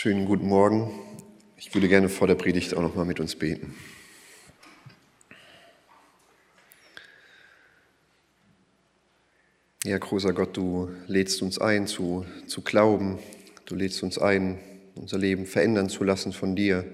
Schönen guten Morgen. Ich würde gerne vor der Predigt auch noch mal mit uns beten. Ja, großer Gott, du lädst uns ein zu glauben. Du lädst uns ein, unser Leben verändern zu lassen von dir.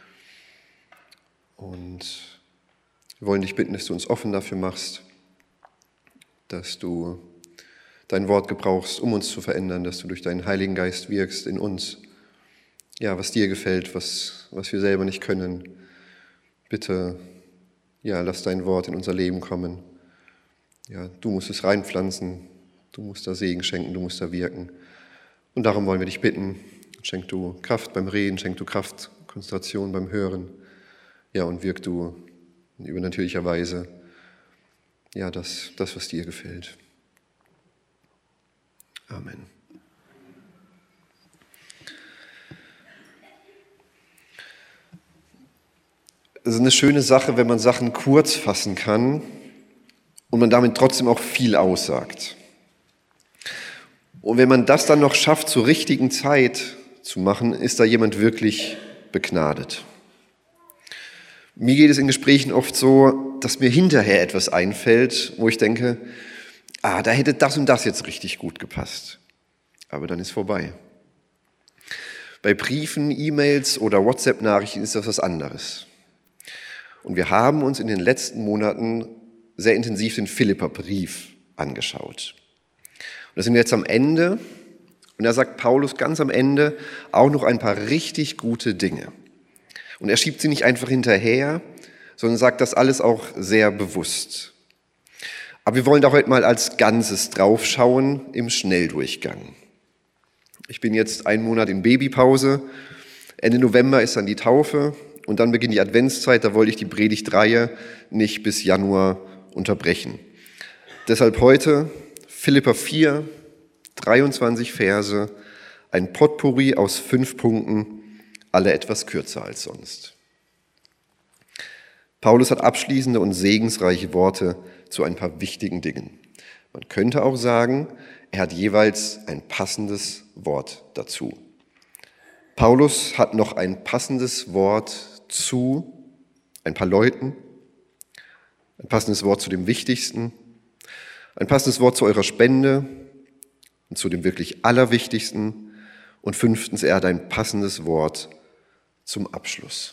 Und wir wollen dich bitten, dass du uns offen dafür machst, dass du dein Wort gebrauchst, um uns zu verändern, dass du durch deinen Heiligen Geist wirkst in uns. Ja, was dir gefällt, was wir selber nicht können. Bitte, ja, lass dein Wort in unser Leben kommen. Ja, du musst es reinpflanzen, du musst da Segen schenken, du musst da wirken. Und darum wollen wir dich bitten, schenk du Kraft beim Reden, schenk du Kraft, Konzentration beim Hören. Ja, und wirk du in übernatürlicher Weise, ja, das, was dir gefällt. Amen. Es ist eine schöne Sache, wenn man Sachen kurz fassen kann und man damit trotzdem auch viel aussagt. Und wenn man das dann noch schafft, zur richtigen Zeit zu machen, ist da jemand wirklich begnadet. Mir geht es in Gesprächen oft so, dass mir hinterher etwas einfällt, wo ich denke, da hätte das und das jetzt richtig gut gepasst. Aber dann ist vorbei. Bei Briefen, E-Mails oder WhatsApp-Nachrichten ist das was anderes. Und wir haben uns in den letzten Monaten sehr intensiv den Philipperbrief angeschaut. Und da sind wir jetzt am Ende. Und da sagt Paulus ganz am Ende auch noch ein paar richtig gute Dinge. Und er schiebt sie nicht einfach hinterher, sondern sagt das alles auch sehr bewusst. Aber wir wollen da heute mal als Ganzes draufschauen im Schnelldurchgang. Ich bin jetzt einen Monat in Babypause. Ende November ist dann die Taufe. Und dann beginnt die Adventszeit, da wollte ich die Predigtreihe nicht bis Januar unterbrechen. Deshalb heute Philipper 4, 23 Verse, ein Potpourri aus 5 Punkten, alle etwas kürzer als sonst. Paulus hat abschließende und segensreiche Worte zu ein paar wichtigen Dingen. Man könnte auch sagen, er hat jeweils ein passendes Wort dazu. Paulus hat noch ein passendes Wort zu ein paar Leuten, ein passendes Wort zu dem Wichtigsten, ein passendes Wort zu eurer Spende und zu dem wirklich Allerwichtigsten und 5. er hat ein passendes Wort zum Abschluss.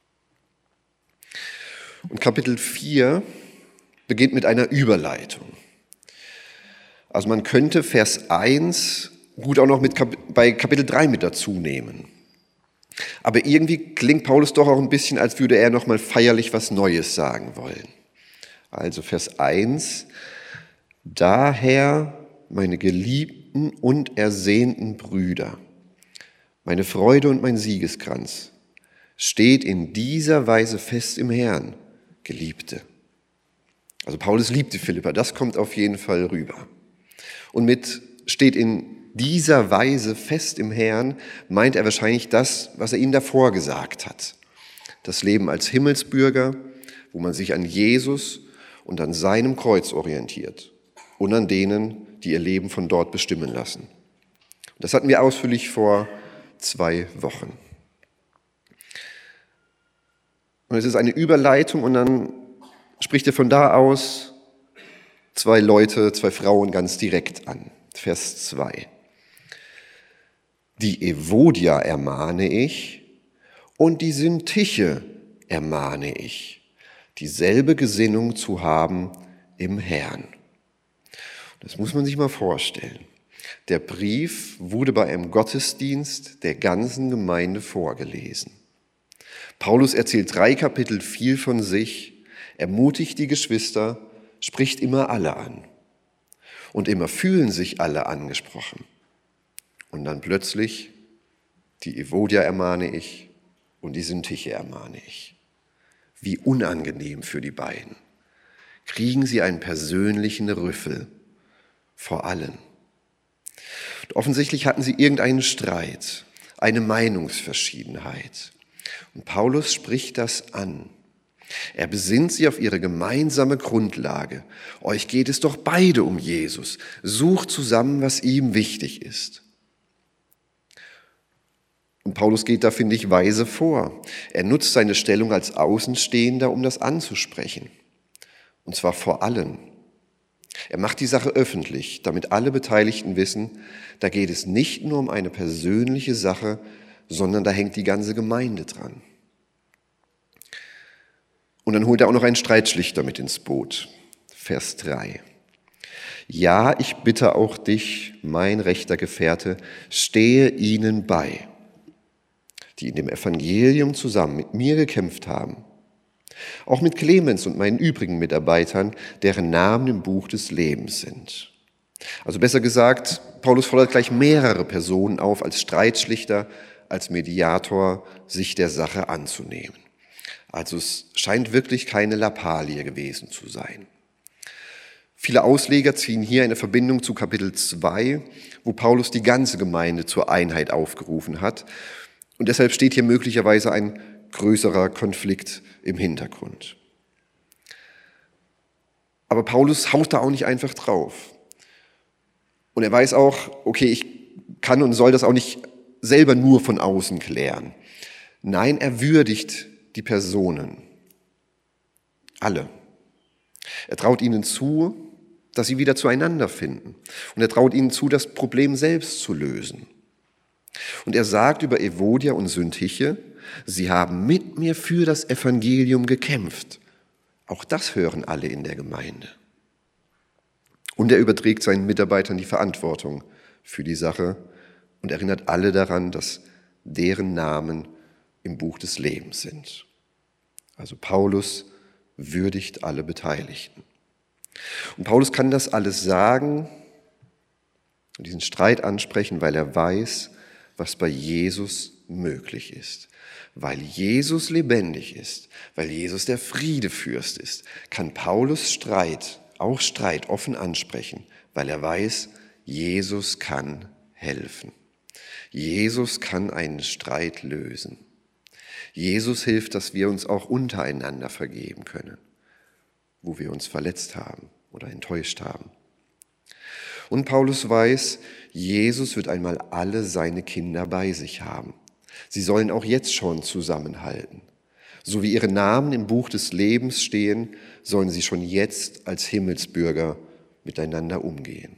Und Kapitel 4 beginnt mit einer Überleitung. Also man könnte Vers 1 gut auch noch bei Kapitel 3 mit dazu nehmen. Aber irgendwie klingt Paulus doch auch ein bisschen, als würde er nochmal feierlich was Neues sagen wollen. Also Vers 1, daher, meine geliebten und ersehnten Brüder, meine Freude und mein Siegeskranz, steht in dieser Weise fest im Herrn, Geliebte. Also Paulus liebte Philipper, das kommt auf jeden Fall rüber. Und mit steht in dieser Weise fest im Herrn, meint er wahrscheinlich das, was er ihnen davor gesagt hat. Das Leben als Himmelsbürger, wo man sich an Jesus und an seinem Kreuz orientiert und an denen, die ihr Leben von dort bestimmen lassen. Das hatten wir ausführlich vor 2 Wochen. Und es ist eine Überleitung und dann spricht er von da aus 2 Leute, 2 Frauen ganz direkt an. Vers 2. Die Evodia ermahne ich und die Syntyche ermahne ich, dieselbe Gesinnung zu haben im Herrn. Das muss man sich mal vorstellen. Der Brief wurde bei einem Gottesdienst der ganzen Gemeinde vorgelesen. Paulus erzählt 3 Kapitel viel von sich, ermutigt die Geschwister, spricht immer alle an. Und immer fühlen sich alle angesprochen. Und dann plötzlich, die Evodia ermahne ich und die Syntyche ermahne ich. Wie unangenehm für die beiden. Kriegen sie einen persönlichen Rüffel vor allen. Und offensichtlich hatten sie irgendeinen Streit, eine Meinungsverschiedenheit. Und Paulus spricht das an. Er besinnt sie auf ihre gemeinsame Grundlage. Euch geht es doch beide um Jesus. Sucht zusammen, was ihm wichtig ist. Und Paulus geht da, finde ich, weise vor. Er nutzt seine Stellung als Außenstehender, um das anzusprechen. Und zwar vor allen. Er macht die Sache öffentlich, damit alle Beteiligten wissen, da geht es nicht nur um eine persönliche Sache, sondern da hängt die ganze Gemeinde dran. Und dann holt er auch noch einen Streitschlichter mit ins Boot. Vers 3. Ja, ich bitte auch dich, mein rechter Gefährte, stehe ihnen bei, die in dem Evangelium zusammen mit mir gekämpft haben. Auch mit Clemens und meinen übrigen Mitarbeitern, deren Namen im Buch des Lebens sind. Also besser gesagt, Paulus fordert gleich mehrere Personen auf, als Streitschlichter, als Mediator, sich der Sache anzunehmen. Also es scheint wirklich keine Lappalie gewesen zu sein. Viele Ausleger ziehen hier eine Verbindung zu Kapitel 2, wo Paulus die ganze Gemeinde zur Einheit aufgerufen hat. Und deshalb steht hier möglicherweise ein größerer Konflikt im Hintergrund. Aber Paulus haut da auch nicht einfach drauf. Und er weiß auch, okay, ich kann und soll das auch nicht selber nur von außen klären. Nein, er würdigt die Personen. Alle. Er traut ihnen zu, dass sie wieder zueinander finden. Und er traut ihnen zu, das Problem selbst zu lösen. Und er sagt über Evodia und Syntyche, sie haben mit mir für das Evangelium gekämpft. Auch das hören alle in der Gemeinde. Und er überträgt seinen Mitarbeitern die Verantwortung für die Sache und erinnert alle daran, dass deren Namen im Buch des Lebens sind. Also Paulus würdigt alle Beteiligten. Und Paulus kann das alles sagen und diesen Streit ansprechen, weil er weiß, was bei Jesus möglich ist. Weil Jesus lebendig ist, weil Jesus der Friedefürst ist, kann Paulus Streit offen ansprechen, weil er weiß, Jesus kann helfen. Jesus kann einen Streit lösen. Jesus hilft, dass wir uns auch untereinander vergeben können, wo wir uns verletzt haben oder enttäuscht haben. Und Paulus weiß, Jesus wird einmal alle seine Kinder bei sich haben. Sie sollen auch jetzt schon zusammenhalten. So wie ihre Namen im Buch des Lebens stehen, sollen sie schon jetzt als Himmelsbürger miteinander umgehen.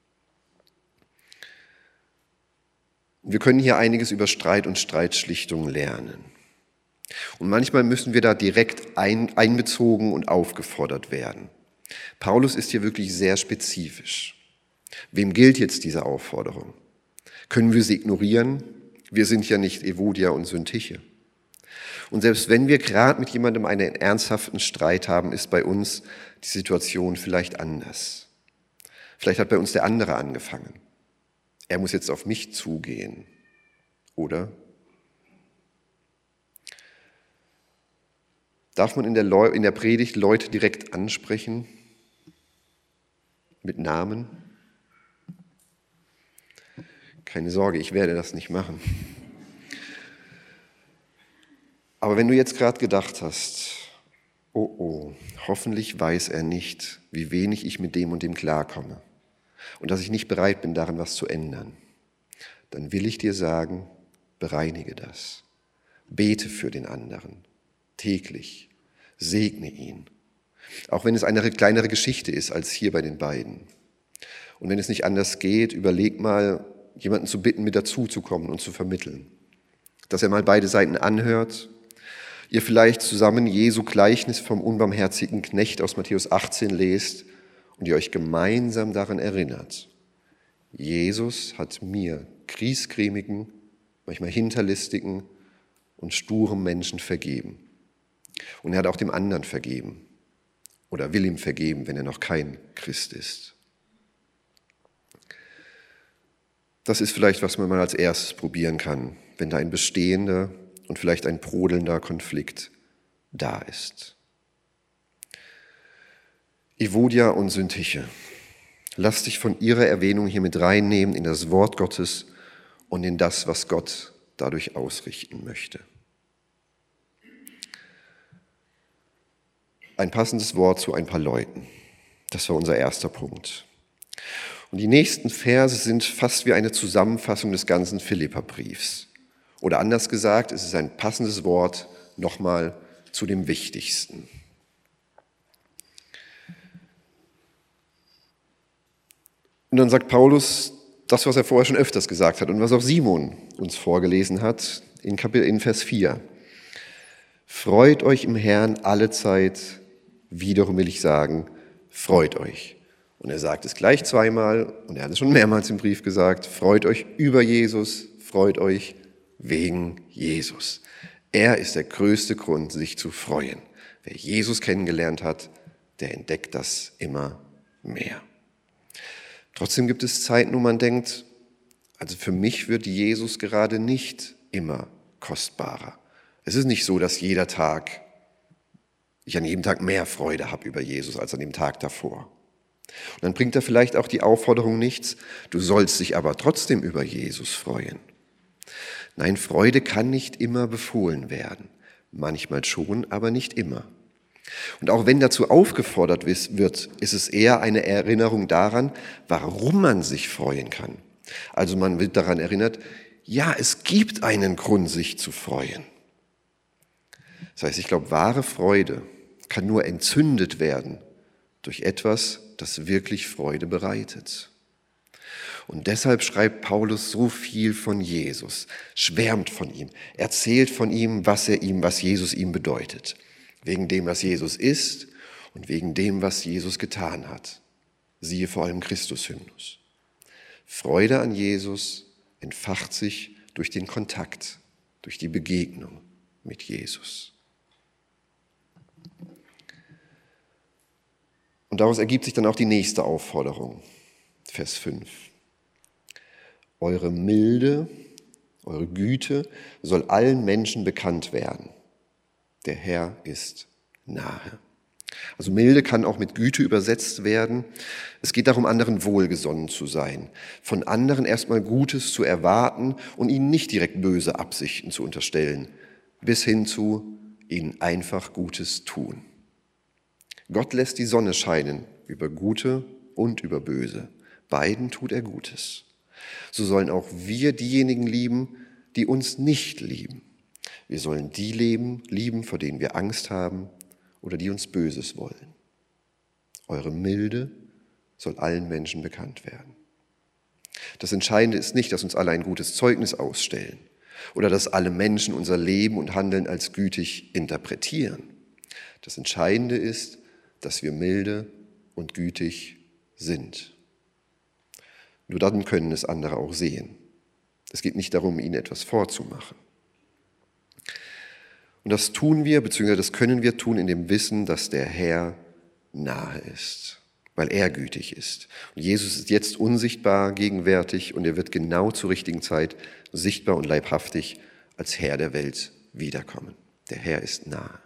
Wir können hier einiges über Streit und Streitschlichtung lernen. Und manchmal müssen wir da direkt einbezogen und aufgefordert werden. Paulus ist hier wirklich sehr spezifisch. Wem gilt jetzt diese Aufforderung? Können wir sie ignorieren? Wir sind ja nicht Evodia und Syntyche. Und selbst wenn wir gerade mit jemandem einen ernsthaften Streit haben, ist bei uns die Situation vielleicht anders. Vielleicht hat bei uns der andere angefangen. Er muss jetzt auf mich zugehen. Oder? Darf man in der Predigt Leute direkt ansprechen? Mit Namen? Keine Sorge, ich werde das nicht machen. Aber wenn du jetzt gerade gedacht hast, oh, hoffentlich weiß er nicht, wie wenig ich mit dem und dem klarkomme und dass ich nicht bereit bin, daran was zu ändern, dann will ich dir sagen, bereinige das. Bete für den anderen, täglich, segne ihn. Auch wenn es eine kleinere Geschichte ist als hier bei den beiden. Und wenn es nicht anders geht, überleg mal, jemanden zu bitten, mit dazuzukommen und zu vermitteln. Dass er mal beide Seiten anhört, ihr vielleicht zusammen Jesu Gleichnis vom unbarmherzigen Knecht aus Matthäus 18 lest und ihr euch gemeinsam daran erinnert. Jesus hat mir, griesgrämigen, manchmal hinterlistigen und sturen Menschen vergeben. Und er hat auch dem anderen vergeben oder will ihm vergeben, wenn er noch kein Christ ist. Das ist vielleicht, was man mal als erstes probieren kann, wenn da ein bestehender und vielleicht ein brodelnder Konflikt da ist. Evodia und Syntyche, lass dich von ihrer Erwähnung hier mit reinnehmen in das Wort Gottes und in das, was Gott dadurch ausrichten möchte. Ein passendes Wort zu ein paar Leuten. Das war unser erster Punkt. Und die nächsten Verse sind fast wie eine Zusammenfassung des ganzen Philipperbriefs. Oder anders gesagt, es ist ein passendes Wort nochmal zu dem Wichtigsten. Und dann sagt Paulus das, was er vorher schon öfters gesagt hat und was auch Simon uns vorgelesen hat in Vers 4. Freut euch im Herrn alle Zeit, wiederum will ich sagen, freut euch. Und er sagt es gleich zweimal und er hat es schon mehrmals im Brief gesagt, freut euch über Jesus, freut euch wegen Jesus. Er ist der größte Grund, sich zu freuen. Wer Jesus kennengelernt hat, der entdeckt das immer mehr. Trotzdem gibt es Zeiten, wo man denkt, also für mich wird Jesus gerade nicht immer kostbarer. Es ist nicht so, dass ich an jedem Tag mehr Freude habe über Jesus als an dem Tag davor. Und dann bringt er vielleicht auch die Aufforderung nichts, du sollst dich aber trotzdem über Jesus freuen. Nein, Freude kann nicht immer befohlen werden. Manchmal schon, aber nicht immer. Und auch wenn dazu aufgefordert wird, ist es eher eine Erinnerung daran, warum man sich freuen kann. Also man wird daran erinnert, ja, es gibt einen Grund, sich zu freuen. Das heißt, ich glaube, wahre Freude kann nur entzündet werden durch etwas, das wirklich Freude bereitet. Und deshalb schreibt Paulus so viel von Jesus, schwärmt von ihm, erzählt von ihm, was Jesus ihm bedeutet. Wegen dem, was Jesus ist und wegen dem, was Jesus getan hat. Siehe vor allem Christus-Hymnus. Freude an Jesus entfacht sich durch den Kontakt, durch die Begegnung mit Jesus. Und daraus ergibt sich dann auch die nächste Aufforderung, Vers 5. Eure Milde, eure Güte soll allen Menschen bekannt werden. Der Herr ist nahe. Also Milde kann auch mit Güte übersetzt werden. Es geht darum, anderen wohlgesonnen zu sein, von anderen erstmal Gutes zu erwarten und ihnen nicht direkt böse Absichten zu unterstellen, bis hin zu ihnen einfach Gutes tun. Gott lässt die Sonne scheinen über Gute und über Böse. Beiden tut er Gutes. So sollen auch wir diejenigen lieben, die uns nicht lieben. Wir sollen die lieben, vor denen wir Angst haben oder die uns Böses wollen. Eure Milde soll allen Menschen bekannt werden. Das Entscheidende ist nicht, dass uns alle ein gutes Zeugnis ausstellen oder dass alle Menschen unser Leben und Handeln als gütig interpretieren. Das Entscheidende ist, dass wir milde und gütig sind. Nur dann können es andere auch sehen. Es geht nicht darum, ihnen etwas vorzumachen. Und das tun wir, beziehungsweise das können wir tun in dem Wissen, dass der Herr nahe ist, weil er gütig ist. Und Jesus ist jetzt unsichtbar gegenwärtig und er wird genau zur richtigen Zeit sichtbar und leibhaftig als Herr der Welt wiederkommen. Der Herr ist nahe.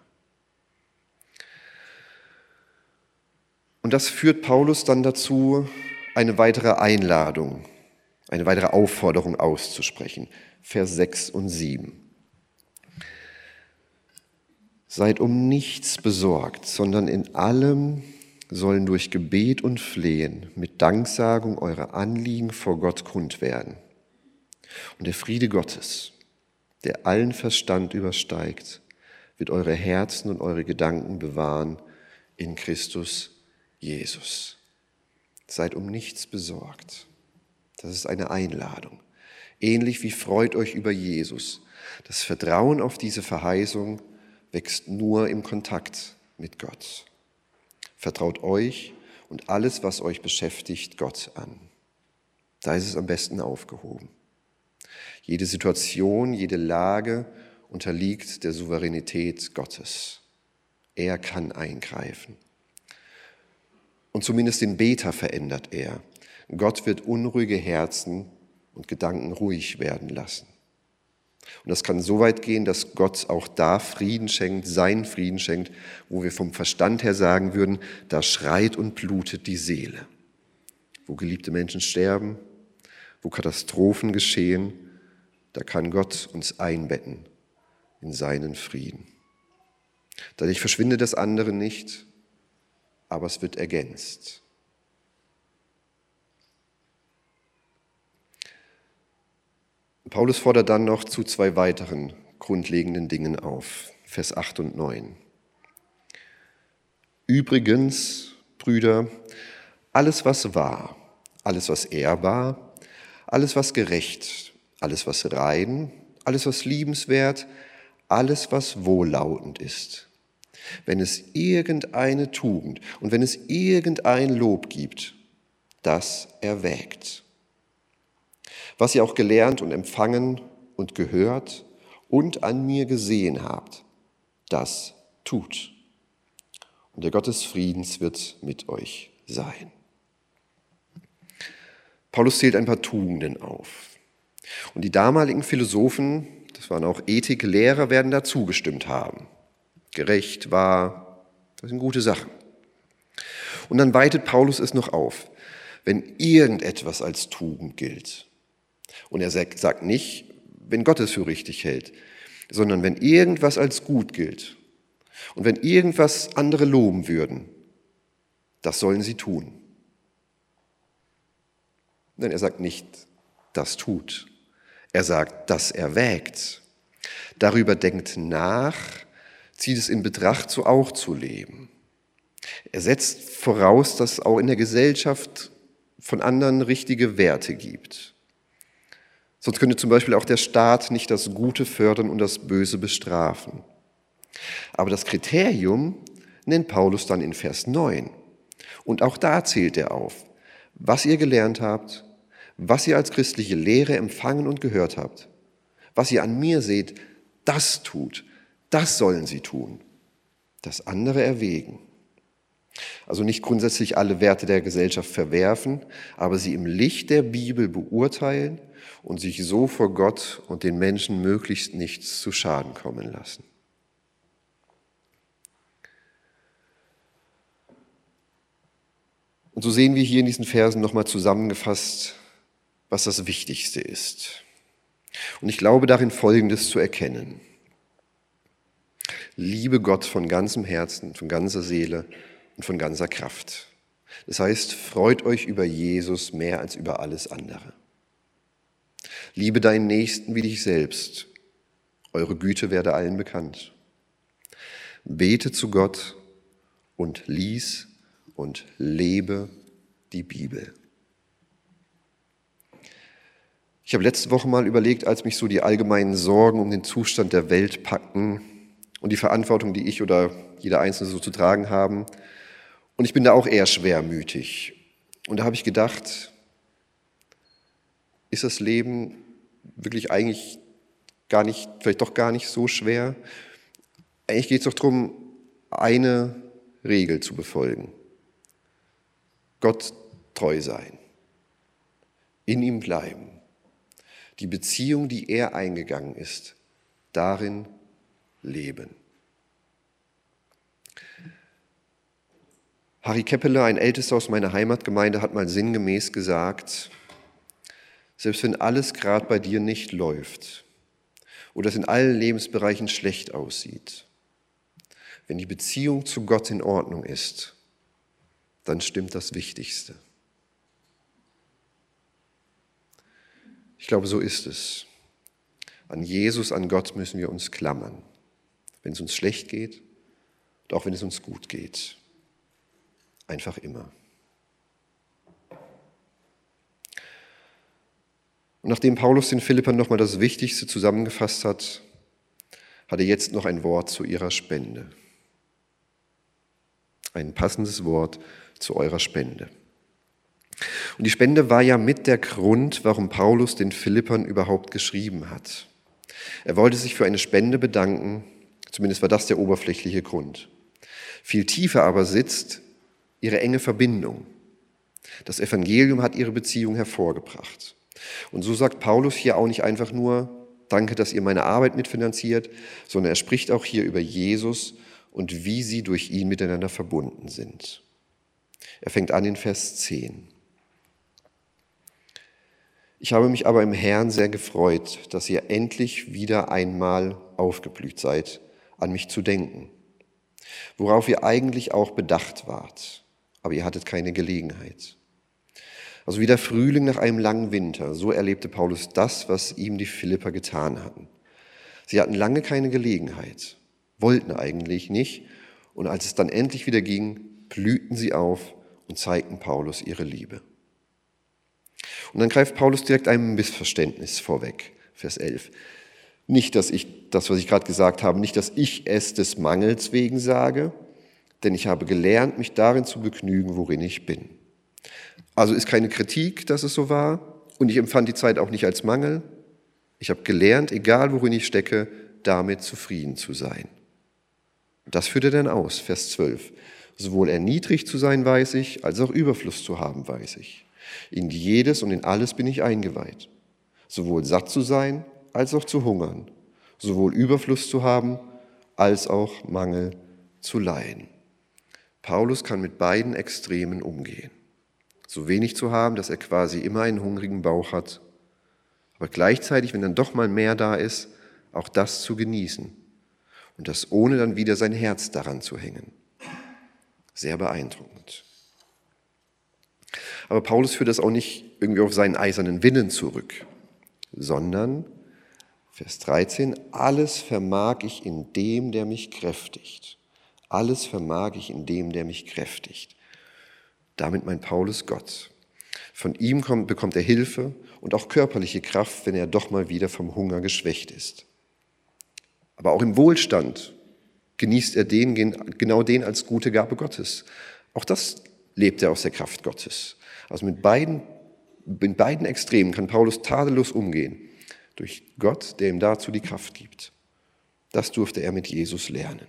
Und das führt Paulus dann dazu, eine weitere Einladung, eine weitere Aufforderung auszusprechen. Vers 6 und 7. Seid um nichts besorgt, sondern in allem sollen durch Gebet und Flehen mit Danksagung eure Anliegen vor Gott kund werden. Und der Friede Gottes, der allen Verstand übersteigt, wird eure Herzen und eure Gedanken bewahren in Christus Jesus. Seid um nichts besorgt. Das ist eine Einladung. Ähnlich wie freut euch über Jesus. Das Vertrauen auf diese Verheißung wächst nur im Kontakt mit Gott. Vertraut euch und alles, was euch beschäftigt, Gott an. Da ist es am besten aufgehoben. Jede Situation, jede Lage unterliegt der Souveränität Gottes. Er kann eingreifen. Und zumindest den Beter verändert er. Gott wird unruhige Herzen und Gedanken ruhig werden lassen. Und das kann so weit gehen, dass Gott auch da Frieden schenkt, seinen Frieden schenkt, wo wir vom Verstand her sagen würden, da schreit und blutet die Seele. Wo geliebte Menschen sterben, wo Katastrophen geschehen, da kann Gott uns einbetten in seinen Frieden. Dadurch verschwindet das andere nicht, aber es wird ergänzt. Paulus fordert dann noch zu 2 weiteren grundlegenden Dingen auf, Vers 8 und 9. Übrigens, Brüder, alles, was wahr, alles, was ehrbar, alles, was gerecht, alles, was rein, alles, was liebenswert, alles, was wohllautend ist. Wenn es irgendeine Tugend und wenn es irgendein Lob gibt, das erwägt. Was ihr auch gelernt und empfangen und gehört und an mir gesehen habt, das tut. Und der Gott des Friedens wird mit euch sein. Paulus zählt ein paar Tugenden auf. Und die damaligen Philosophen, das waren auch Ethiklehrer, werden da zugestimmt haben. Gerecht, wahr, das sind gute Sachen. Und dann weitet Paulus es noch auf, wenn irgendetwas als Tugend gilt. Und er sagt nicht, wenn Gott es für richtig hält, sondern wenn irgendwas als gut gilt und wenn irgendwas andere loben würden, das sollen sie tun. Nein, er sagt nicht, das tut. Er sagt, das erwägt. Darüber denkt nach, zieht es in Betracht, so auch zu leben. Er setzt voraus, dass es auch in der Gesellschaft von anderen richtige Werte gibt. Sonst könnte zum Beispiel auch der Staat nicht das Gute fördern und das Böse bestrafen. Aber das Kriterium nennt Paulus dann in Vers 9. Und auch da zählt er auf, was ihr gelernt habt, was ihr als christliche Lehre empfangen und gehört habt, was ihr an mir seht, das tut, das sollen sie tun, das andere erwägen. Also nicht grundsätzlich alle Werte der Gesellschaft verwerfen, aber sie im Licht der Bibel beurteilen und sich so vor Gott und den Menschen möglichst nichts zu Schaden kommen lassen. Und so sehen wir hier in diesen Versen nochmal zusammengefasst, was das Wichtigste ist. Und ich glaube darin Folgendes zu erkennen. Liebe Gott von ganzem Herzen, von ganzer Seele und von ganzer Kraft. Das heißt, freut euch über Jesus mehr als über alles andere. Liebe deinen Nächsten wie dich selbst. Eure Güte werde allen bekannt. Bete zu Gott und lies und lebe die Bibel. Ich habe letzte Woche mal überlegt, als mich so die allgemeinen Sorgen um den Zustand der Welt packten und die Verantwortung, die ich oder jeder Einzelne so zu tragen haben. Und ich bin da auch eher schwermütig. Und da habe ich gedacht, ist das Leben wirklich eigentlich gar nicht, vielleicht doch gar nicht so schwer? Eigentlich geht es doch darum, eine Regel zu befolgen. Gott treu sein. In ihm bleiben. Die Beziehung, die er eingegangen ist, darin leben. Harry Keppeler, ein Ältester aus meiner Heimatgemeinde, hat mal sinngemäß gesagt, selbst wenn alles gerade bei dir nicht läuft oder es in allen Lebensbereichen schlecht aussieht, wenn die Beziehung zu Gott in Ordnung ist, dann stimmt das Wichtigste. Ich glaube, so ist es. An Jesus, an Gott müssen wir uns klammern, wenn es uns schlecht geht und auch wenn es uns gut geht. Einfach immer. Und nachdem Paulus den Philippern nochmal das Wichtigste zusammengefasst hat, hat er jetzt noch ein Wort zu ihrer Spende. Ein passendes Wort zu eurer Spende. Und die Spende war ja mit der Grund, warum Paulus den Philippern überhaupt geschrieben hat. Er wollte sich für eine Spende bedanken, zumindest war das der oberflächliche Grund. Viel tiefer aber sitzt ihre enge Verbindung. Das Evangelium hat ihre Beziehung hervorgebracht. Und so sagt Paulus hier auch nicht einfach nur, danke, dass ihr meine Arbeit mitfinanziert, sondern er spricht auch hier über Jesus und wie sie durch ihn miteinander verbunden sind. Er fängt an in Vers 10. Ich habe mich aber im Herrn sehr gefreut, dass ihr endlich wieder einmal aufgeblüht seid, an mich zu denken, worauf ihr eigentlich auch bedacht wart, aber ihr hattet keine Gelegenheit. Also wie der Frühling nach einem langen Winter, so erlebte Paulus das, was ihm die Philipper getan hatten. Sie hatten lange keine Gelegenheit, wollten eigentlich nicht, und als es dann endlich wieder ging, blühten sie auf und zeigten Paulus ihre Liebe. Und dann greift Paulus direkt einem Missverständnis vorweg, Vers 11. Nicht, dass ich, das, was ich gerade gesagt habe, nicht, dass ich es des Mangels wegen sage, denn ich habe gelernt, mich darin zu begnügen, worin ich bin. Also ist keine Kritik, dass es so war, und ich empfand die Zeit auch nicht als Mangel. Ich habe gelernt, egal worin ich stecke, damit zufrieden zu sein. Das führt er dann aus, Vers 12. Sowohl erniedrigt zu sein, weiß ich, als auch Überfluss zu haben, weiß ich. In jedes und in alles bin ich eingeweiht. Sowohl satt zu sein, als auch zu hungern. Sowohl Überfluss zu haben, als auch Mangel zu leiden. Paulus kann mit beiden Extremen umgehen. So wenig zu haben, dass er quasi immer einen hungrigen Bauch hat, aber gleichzeitig, wenn dann doch mal mehr da ist, auch das zu genießen und das ohne dann wieder sein Herz daran zu hängen. Sehr beeindruckend. Aber Paulus führt das auch nicht irgendwie auf seinen eisernen Willen zurück, sondern, Vers 13, alles vermag ich in dem, der mich kräftigt. Alles vermag ich in dem, der mich kräftigt. Damit meint Paulus Gott. Von ihm bekommt er Hilfe und auch körperliche Kraft, wenn er doch mal wieder vom Hunger geschwächt ist. Aber auch im Wohlstand genießt er genau den als gute Gabe Gottes. Auch das lebt er aus der Kraft Gottes. Also mit beiden Extremen kann Paulus tadellos umgehen. Durch Gott, der ihm dazu die Kraft gibt. Das durfte er mit Jesus lernen.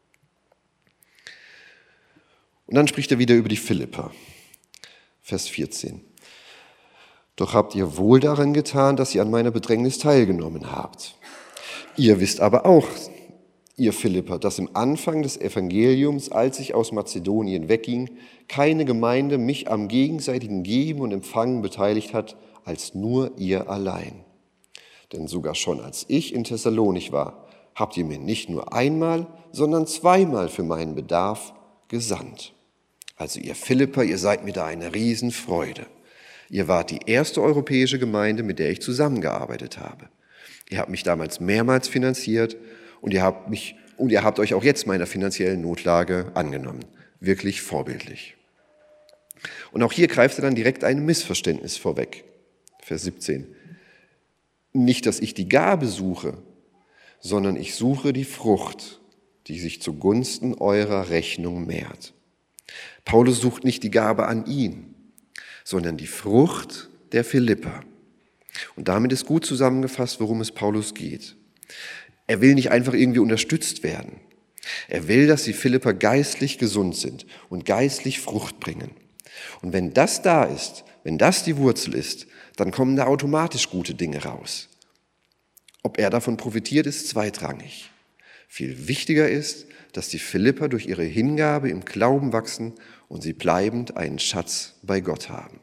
Und dann spricht er wieder über die Philipper. Vers 14. Doch habt ihr wohl daran getan, dass ihr an meiner Bedrängnis teilgenommen habt. Ihr wisst aber auch, ihr Philipper, dass im Anfang des Evangeliums, als ich aus Mazedonien wegging, keine Gemeinde mich am gegenseitigen Geben und Empfangen beteiligt hat, als nur ihr allein. Denn sogar schon als ich in Thessalonich war, habt ihr mir nicht nur einmal, sondern zweimal für meinen Bedarf gesandt. Also ihr Philipper, ihr seid mir da eine Riesenfreude. Ihr wart die erste europäische Gemeinde, mit der ich zusammengearbeitet habe. Ihr habt mich damals mehrmals finanziert und ihr habt euch auch jetzt meiner finanziellen Notlage angenommen. Wirklich vorbildlich. Und auch hier greift er dann direkt ein Missverständnis vorweg. Vers 17. Nicht, dass ich die Gabe suche, sondern ich suche die Frucht, die sich zugunsten eurer Rechnung mehrt. Paulus sucht nicht die Gabe an ihn, sondern die Frucht der Philipper. Und damit ist gut zusammengefasst, worum es Paulus geht. Er will nicht einfach irgendwie unterstützt werden. Er will, dass die Philipper geistlich gesund sind und geistlich Frucht bringen. Und wenn das da ist, wenn das die Wurzel ist, dann kommen da automatisch gute Dinge raus. Ob er davon profitiert, ist zweitrangig. Viel wichtiger ist, dass die Philipper durch ihre Hingabe im Glauben wachsen und sie bleibend einen Schatz bei Gott haben.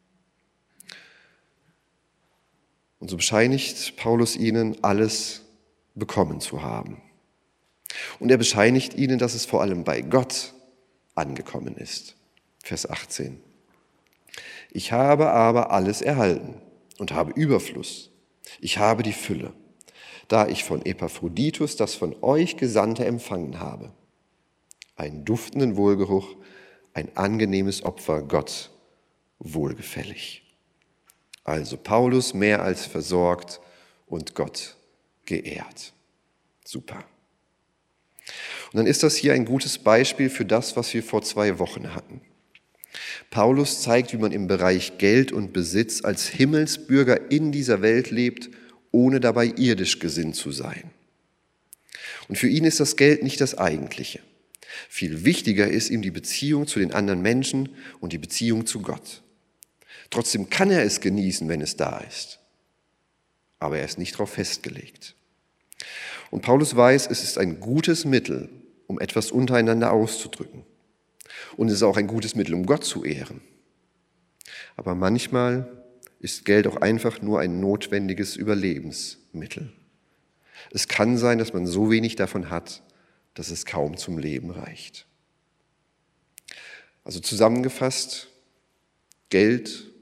Und so bescheinigt Paulus ihnen, alles bekommen zu haben. Und er bescheinigt ihnen, dass es vor allem bei Gott angekommen ist. Vers 18. Ich habe aber alles erhalten und habe Überfluss. Ich habe die Fülle, da ich von Epaphroditus das von euch Gesandte empfangen habe. Einen duftenden Wohlgeruch, ein angenehmes Opfer, Gott wohlgefällig. Also Paulus mehr als versorgt und Gott geehrt. Super. Und dann ist das hier ein gutes Beispiel für das, was wir vor 2 Wochen hatten. Paulus zeigt, wie man im Bereich Geld und Besitz als Himmelsbürger in dieser Welt lebt, ohne dabei irdisch gesinnt zu sein. Und für ihn ist das Geld nicht das Eigentliche. Viel wichtiger ist ihm die Beziehung zu den anderen Menschen und die Beziehung zu Gott. Trotzdem kann er es genießen, wenn es da ist. Aber er ist nicht darauf festgelegt. Und Paulus weiß, es ist ein gutes Mittel, um etwas untereinander auszudrücken. Und es ist auch ein gutes Mittel, um Gott zu ehren. Aber manchmal ist Geld auch einfach nur ein notwendiges Überlebensmittel. Es kann sein, dass man so wenig davon hat, dass es kaum zum Leben reicht. Also zusammengefasst, Geld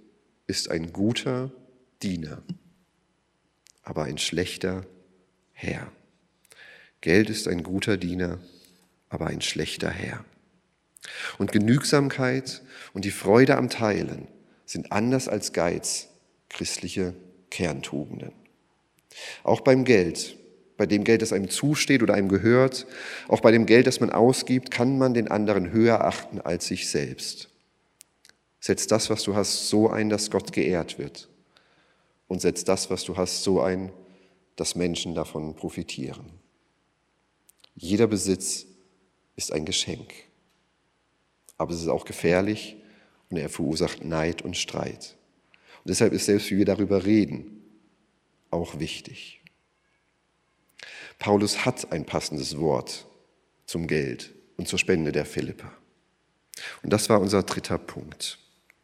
ist ein guter Diener, aber ein schlechter Herr. Geld ist ein guter Diener, aber ein schlechter Herr. Und Genügsamkeit und die Freude am Teilen sind anders als Geiz christliche Kerntugenden. Auch beim Geld, bei dem Geld, das einem zusteht oder einem gehört, auch bei dem Geld, das man ausgibt, kann man den anderen höher achten als sich selbst. Setz das, was du hast, so ein, dass Gott geehrt wird. Und setz das, was du hast, so ein, dass Menschen davon profitieren. Jeder Besitz ist ein Geschenk. Aber es ist auch gefährlich und er verursacht Neid und Streit. Und deshalb ist selbst, wie wir darüber reden, auch wichtig. Paulus hat ein passendes Wort zum Geld und zur Spende der Philipper. Und das war unser dritter Punkt.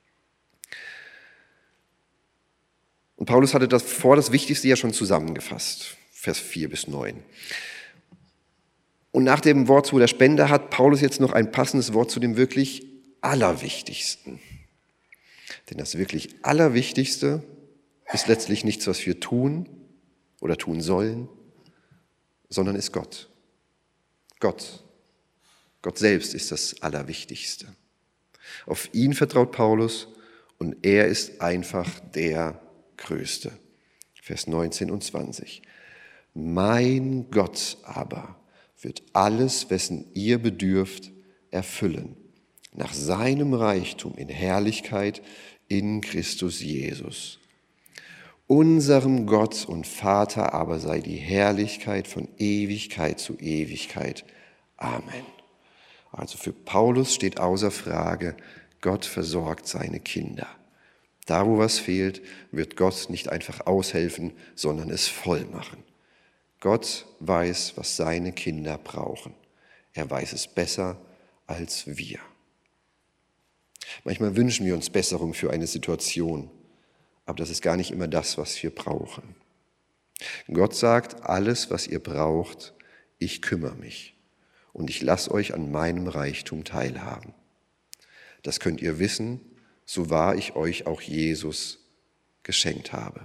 Und Paulus hatte das Wichtigste ja schon zusammengefasst, Vers 4 bis 9. Und nach dem Wort zu der Spende hat Paulus jetzt noch ein passendes Wort zu dem wirklich Allerwichtigsten. Denn das wirklich Allerwichtigste ist letztlich nichts, was wir tun oder tun sollen, sondern ist Gott. Gott selbst ist das Allerwichtigste. Auf ihn vertraut Paulus und er ist einfach der Größte. Vers 19 und 20. Mein Gott aber wird alles, wessen ihr bedürft, erfüllen, nach seinem Reichtum in Herrlichkeit in Christus Jesus. Unserem Gott und Vater aber sei die Herrlichkeit von Ewigkeit zu Ewigkeit. Amen. Also für Paulus steht außer Frage, Gott versorgt seine Kinder. Da, wo was fehlt, wird Gott nicht einfach aushelfen, sondern es voll machen. Gott weiß, was seine Kinder brauchen. Er weiß es besser als wir. Manchmal wünschen wir uns Besserung für eine Situation, aber das ist gar nicht immer das, was wir brauchen. Gott sagt, alles, was ihr braucht, ich kümmere mich und ich lasse euch an meinem Reichtum teilhaben. Das könnt ihr wissen, so wahr ich euch auch Jesus geschenkt habe.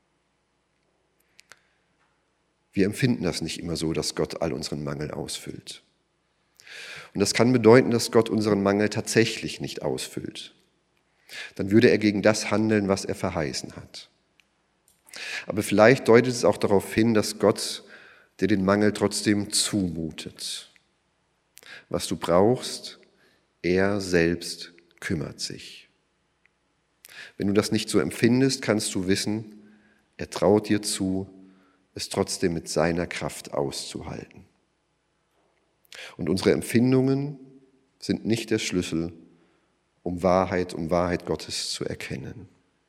Wir empfinden das nicht immer so, dass Gott all unseren Mangel ausfüllt. Und das kann bedeuten, dass Gott unseren Mangel tatsächlich nicht ausfüllt. Dann würde er gegen das handeln, was er verheißen hat. Aber vielleicht deutet es auch darauf hin, dass Gott dir den Mangel trotzdem zumutet. Was du brauchst, er selbst kümmert sich. Wenn du das nicht so empfindest, kannst du wissen, er traut dir zu, es trotzdem mit seiner Kraft auszuhalten. Und unsere Empfindungen sind nicht der Schlüssel, um Wahrheit Gottes zu erkennen.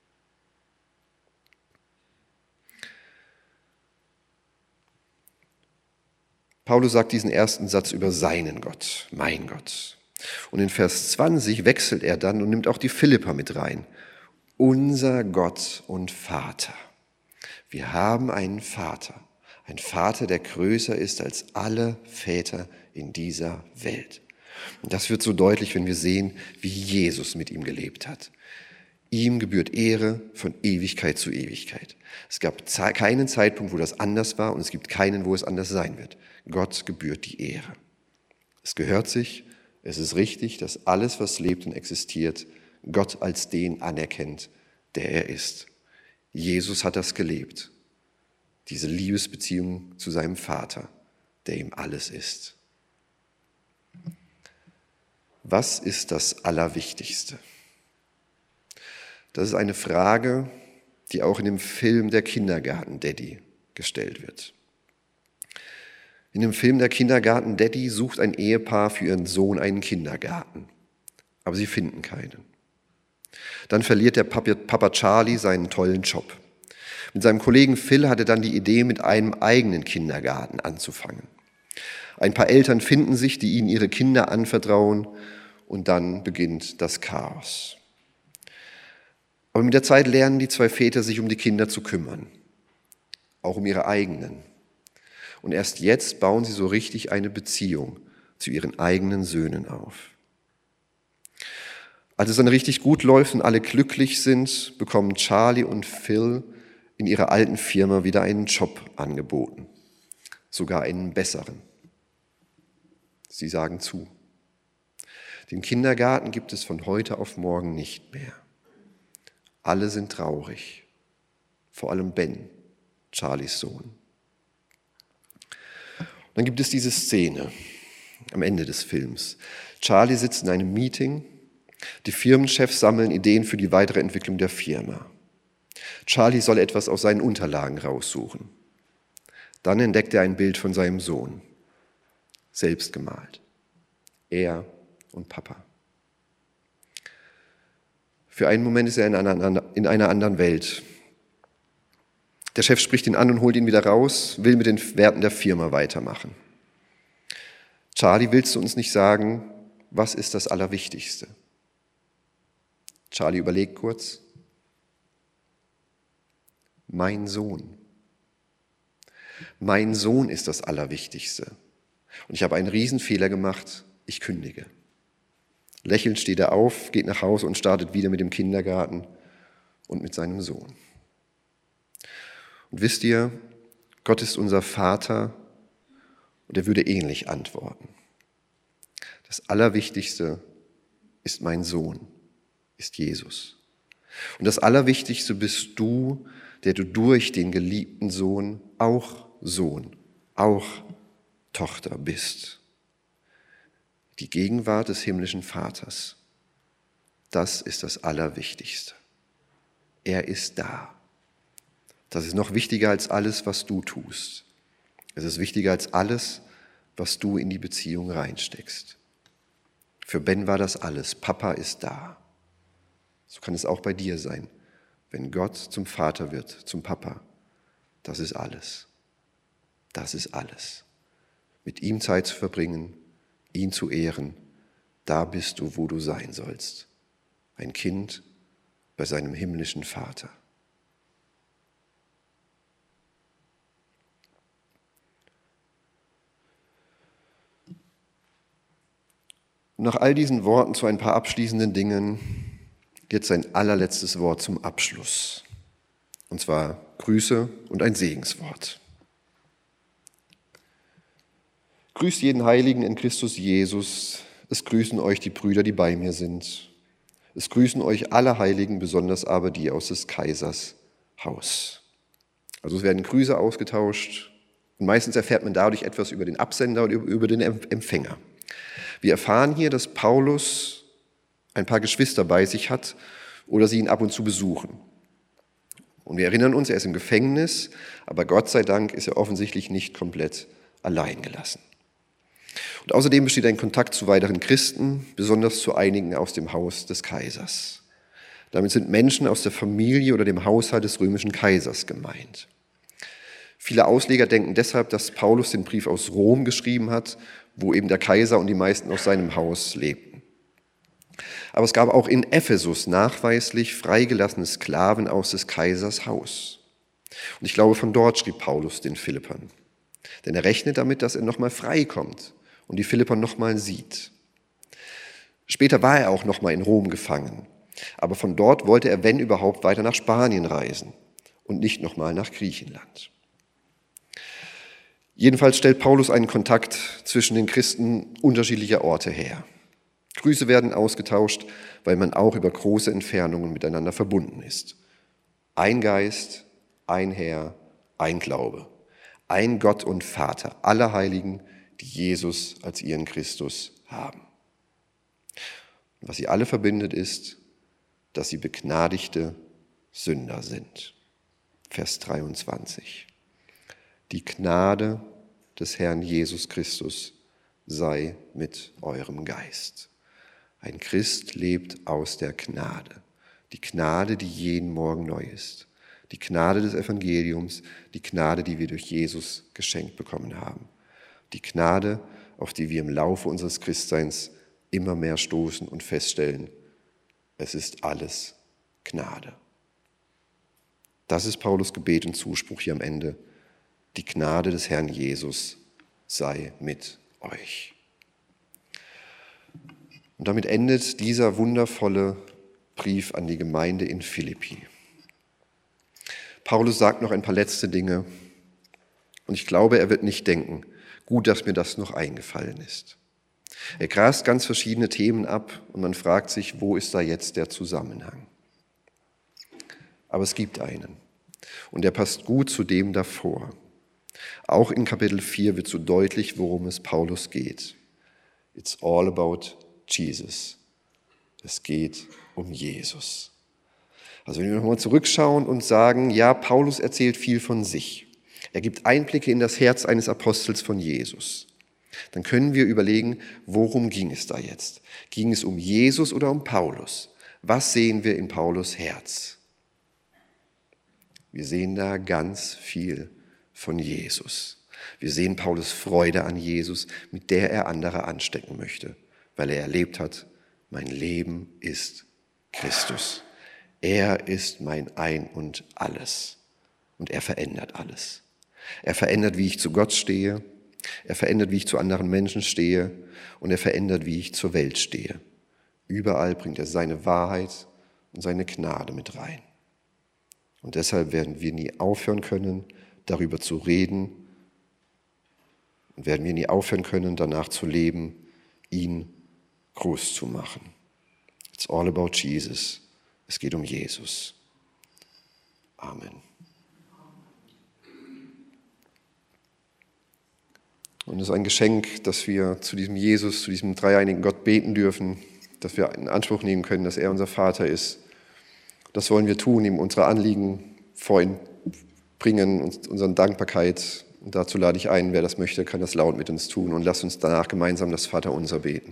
Paulus sagt diesen ersten Satz über seinen Gott, mein Gott. Und in Vers 20 wechselt er dann und nimmt auch die Philipper mit rein. Unser Gott und Vater. Wir haben einen Vater, der größer ist als alle Väter in dieser Welt. Und das wird so deutlich, wenn wir sehen, wie Jesus mit ihm gelebt hat. Ihm gebührt Ehre von Ewigkeit zu Ewigkeit. Es gab keinen Zeitpunkt, wo das anders war und es gibt keinen, wo es anders sein wird. Gott gebührt die Ehre. Es gehört sich, es ist richtig, dass alles, was lebt und existiert, Gott als den anerkennt, der er ist. Jesus hat das gelebt, diese Liebesbeziehung zu seinem Vater, der ihm alles ist. Was ist das Allerwichtigste? Das ist eine Frage, die auch in dem Film Der Kindergarten-Daddy gestellt wird. In dem Film Der Kindergarten-Daddy sucht ein Ehepaar für ihren Sohn einen Kindergarten, aber sie finden keinen. Dann verliert der Papa Charlie seinen tollen Job. Mit seinem Kollegen Phil hat er dann die Idee, mit einem eigenen Kindergarten anzufangen. Ein paar Eltern finden sich, die ihnen ihre Kinder anvertrauen und dann beginnt das Chaos. Aber mit der Zeit lernen die zwei Väter sich um die Kinder zu kümmern, auch um ihre eigenen. Und erst jetzt bauen sie so richtig eine Beziehung zu ihren eigenen Söhnen auf. Als es dann richtig gut läuft und alle glücklich sind, bekommen Charlie und Phil in ihrer alten Firma wieder einen Job angeboten. Sogar einen besseren. Sie sagen zu. Den Kindergarten gibt es von heute auf morgen nicht mehr. Alle sind traurig. Vor allem Ben, Charlies Sohn. Dann gibt es diese Szene am Ende des Films. Charlie sitzt in einem Meeting. Die Firmenchefs sammeln Ideen für die weitere Entwicklung der Firma. Charlie soll etwas aus seinen Unterlagen raussuchen. Dann entdeckt er ein Bild von seinem Sohn. Selbst gemalt. Er und Papa. Für einen Moment ist er in einer anderen Welt. Der Chef spricht ihn an und holt ihn wieder raus, will mit den Werten der Firma weitermachen. Charlie, willst du uns nicht sagen, was ist das Allerwichtigste? Charlie überlegt kurz. Mein Sohn. Mein Sohn ist das Allerwichtigste. Und ich habe einen Riesenfehler gemacht. Ich kündige. Lächelnd steht er auf, geht nach Hause und startet wieder mit dem Kindergarten und mit seinem Sohn. Und wisst ihr, Gott ist unser Vater und er würde ähnlich antworten. Das Allerwichtigste ist mein Sohn, ist Jesus. Und das Allerwichtigste bist du, der du durch den geliebten Sohn, auch Tochter bist. Die Gegenwart des himmlischen Vaters, das ist das Allerwichtigste. Er ist da. Das ist noch wichtiger als alles, was du tust. Es ist wichtiger als alles, was du in die Beziehung reinsteckst. Für Ben war das alles. Papa ist da. So kann es auch bei dir sein. Wenn Gott zum Vater wird, zum Papa, das ist alles. Das ist alles. Mit ihm Zeit zu verbringen, ihn zu ehren, da bist du, wo du sein sollst. Ein Kind bei seinem himmlischen Vater. Nach all diesen Worten zu ein paar abschließenden Dingen jetzt sein allerletztes Wort zum Abschluss. Und zwar Grüße und ein Segenswort. Grüßt jeden Heiligen in Christus Jesus. Es grüßen euch die Brüder, die bei mir sind. Es grüßen euch alle Heiligen, besonders aber die aus des Kaisers Haus. Also es werden Grüße ausgetauscht und meistens erfährt man dadurch etwas über den Absender und über den Empfänger. Wir erfahren hier, dass Paulus ein paar Geschwister bei sich hat oder sie ihn ab und zu besuchen. Und wir erinnern uns, er ist im Gefängnis, aber Gott sei Dank ist er offensichtlich nicht komplett allein gelassen. Und außerdem besteht ein Kontakt zu weiteren Christen, besonders zu einigen aus dem Haus des Kaisers. Damit sind Menschen aus der Familie oder dem Haushalt des römischen Kaisers gemeint. Viele Ausleger denken deshalb, dass Paulus den Brief aus Rom geschrieben hat, wo eben der Kaiser und die meisten aus seinem Haus lebten. Aber es gab auch in Ephesus nachweislich freigelassene Sklaven aus des Kaisers Haus. Und ich glaube, von dort schrieb Paulus den Philippern. Denn er rechnet damit, dass er nochmal frei kommt und die Philipper nochmal sieht. Später war er auch nochmal in Rom gefangen. Aber von dort wollte er, wenn überhaupt, weiter nach Spanien reisen und nicht nochmal nach Griechenland. Jedenfalls stellt Paulus einen Kontakt zwischen den Christen unterschiedlicher Orte her. Grüße werden ausgetauscht, weil man auch über große Entfernungen miteinander verbunden ist. Ein Geist, ein Herr, ein Glaube, ein Gott und Vater aller Heiligen, die Jesus als ihren Christus haben. Und was sie alle verbindet, ist, dass sie begnadigte Sünder sind. Vers 23. Die Gnade des Herrn Jesus Christus sei mit eurem Geist. Ein Christ lebt aus der Gnade. Die Gnade, die jeden Morgen neu ist. Die Gnade des Evangeliums, die Gnade, die wir durch Jesus geschenkt bekommen haben. Die Gnade, auf die wir im Laufe unseres Christseins immer mehr stoßen und feststellen, es ist alles Gnade. Das ist Paulus Gebet und Zuspruch hier am Ende. Die Gnade des Herrn Jesus sei mit euch. Und damit endet dieser wundervolle Brief an die Gemeinde in Philippi. Paulus sagt noch ein paar letzte Dinge und ich glaube, er wird nicht denken, gut, dass mir das noch eingefallen ist. Er grast ganz verschiedene Themen ab und man fragt sich, wo ist da jetzt der Zusammenhang? Aber es gibt einen und der passt gut zu dem davor. Auch in Kapitel 4 wird so deutlich, worum es Paulus geht. It's all about Jesus. Es geht um Jesus. Also wenn wir nochmal zurückschauen und sagen, ja, Paulus erzählt viel von sich. Er gibt Einblicke in das Herz eines Apostels von Jesus. Dann können wir überlegen, worum ging es da jetzt? Ging es um Jesus oder um Paulus? Was sehen wir in Paulus Herz? Wir sehen da ganz viel von Jesus. Wir sehen Paulus Freude an Jesus, mit der er andere anstecken möchte, weil er erlebt hat, mein Leben ist Christus. Er ist mein Ein und Alles. Und er verändert alles. Er verändert, wie ich zu Gott stehe. Er verändert, wie ich zu anderen Menschen stehe. Und er verändert, wie ich zur Welt stehe. Überall bringt er seine Wahrheit und seine Gnade mit rein. Und deshalb werden wir nie aufhören können, darüber zu reden. Und werden wir nie aufhören können, danach zu leben, ihn groß zu machen. It's all about Jesus. Es geht um Jesus. Amen. Und es ist ein Geschenk, dass wir zu diesem Jesus, zu diesem dreieinigen Gott beten dürfen, dass wir in Anspruch nehmen können, dass er unser Vater ist. Das wollen wir tun, ihm unsere Anliegen vor ihn bringen, unsere Dankbarkeit. Und dazu lade ich ein, wer das möchte, kann das laut mit uns tun. Und lasst uns danach gemeinsam das Vaterunser beten.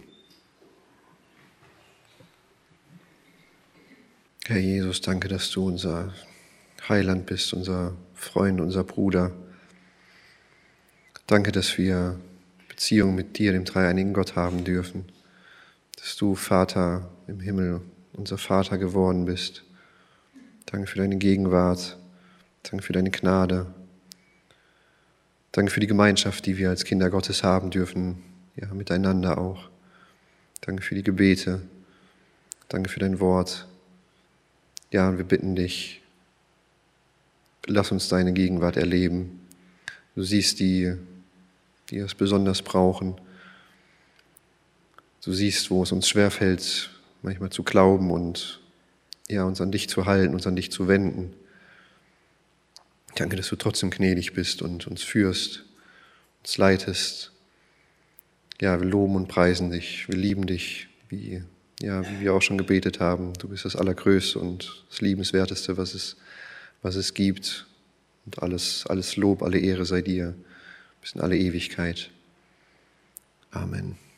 Herr Jesus, danke, dass du unser Heiland bist, unser Freund, unser Bruder. Danke, dass wir Beziehung mit dir, dem dreieinigen Gott, haben dürfen. Dass du, Vater im Himmel, unser Vater geworden bist. Danke für deine Gegenwart. Danke für deine Gnade. Danke für die Gemeinschaft, die wir als Kinder Gottes haben dürfen, ja, miteinander auch. Danke für die Gebete. Danke für dein Wort. Ja, und wir bitten dich, lass uns deine Gegenwart erleben. Du siehst die es besonders brauchen. Du siehst, wo es uns schwerfällt, manchmal zu glauben und ja, uns an dich zu halten, uns an dich zu wenden. Danke, dass du trotzdem gnädig bist und uns führst, uns leitest. Ja, wir loben und preisen dich, wir lieben dich, wie wir auch schon gebetet haben. Du bist das Allergrößte und das Liebenswerteste, was es gibt. Und alles Lob, alle Ehre sei dir bis in alle Ewigkeit. Amen.